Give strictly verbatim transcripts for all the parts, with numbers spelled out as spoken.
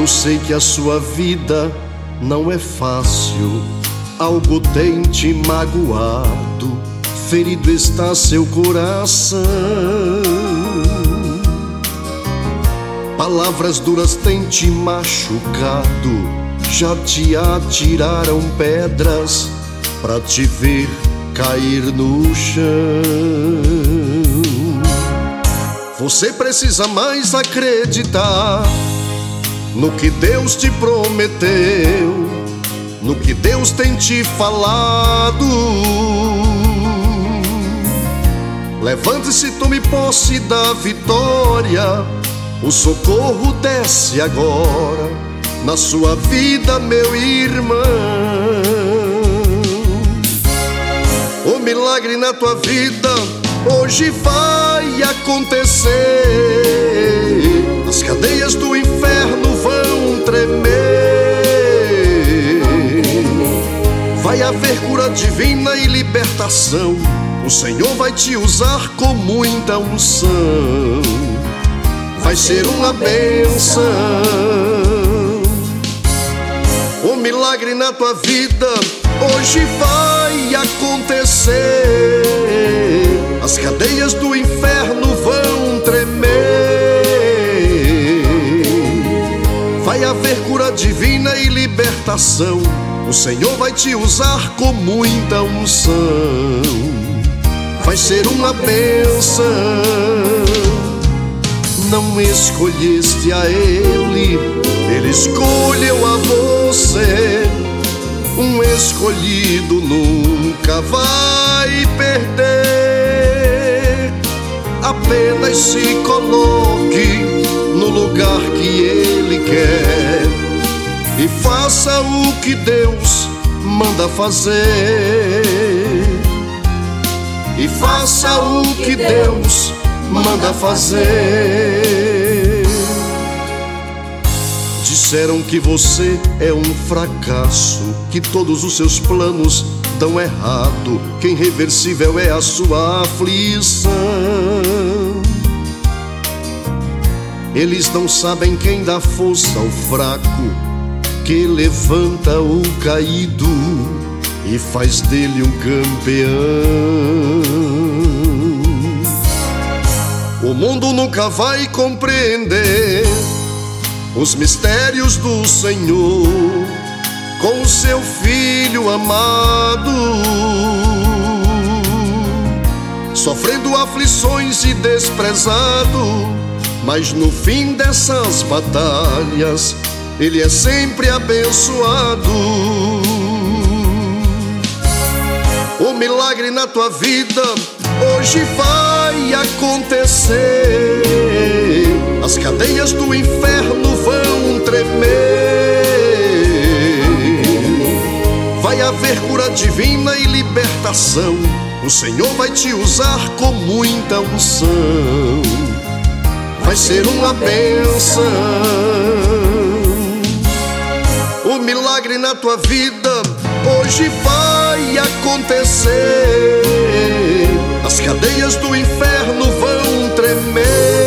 Eu sei que a sua vida não é fácil, algo tem te magoado, ferido está seu coração. Palavras duras têm te machucado, já te atiraram pedras pra te ver cair no chão. Você precisa mais acreditar no que Deus te prometeu, no que Deus tem te falado. Levante-se, tome posse da vitória, o socorro desce agora na sua vida, meu irmão. O milagre na tua vida hoje vai acontecer. As cadeias do inferno vão tremer. Vai haver cura divina e libertação. O Senhor vai te usar com muita unção. Vai ser uma bênção. O milagre na tua vida hoje vai acontecer. As cadeias do inferno vão tremer. Vai haver cura divina e libertação. O Senhor vai te usar com muita unção. Vai ser uma bênção. Não escolheste a Ele, Ele escolheu a você. Um escolhido nunca vai perder. Apenas se coloque no lugar que Ele quer e faça o que Deus manda fazer. E faça o que Deus manda fazer. Disseram que você é um fracasso, que todos os seus planos dão errado, que irreversível é a sua aflição. Eles não sabem quem dá força ao fraco, que levanta o caído e faz dele um campeão. O mundo nunca vai compreender os mistérios do Senhor com o seu Filho amado, sofrendo aflições e desprezado, mas no fim dessas batalhas Ele é sempre abençoado. O milagre na tua vida hoje vai acontecer. As cadeias do inferno vão tremer. Vai haver cura divina e libertação. O Senhor vai te usar com muita unção. Vai ser uma bênção. O milagre na tua vida hoje vai acontecer. As cadeias do inferno vão tremer.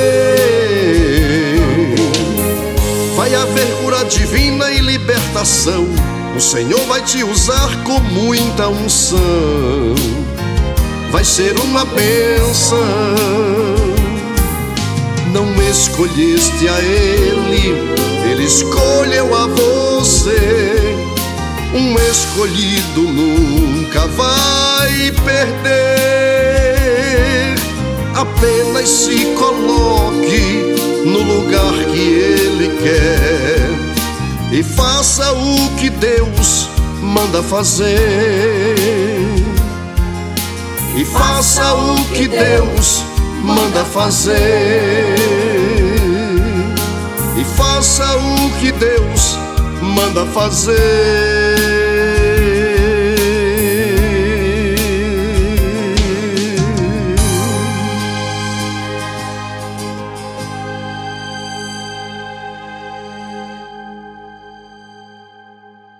Vai haver cura divina e libertação. O Senhor vai te usar com muita unção. Vai ser uma bênção. Não escolheste a Ele, Ele escolheu a você. Um escolhido nunca vai perder. Apenas se coloque no lugar que Ele quer e faça o que Deus manda fazer. E faça o que Deus manda fazer. E faça o que Deus manda fazer.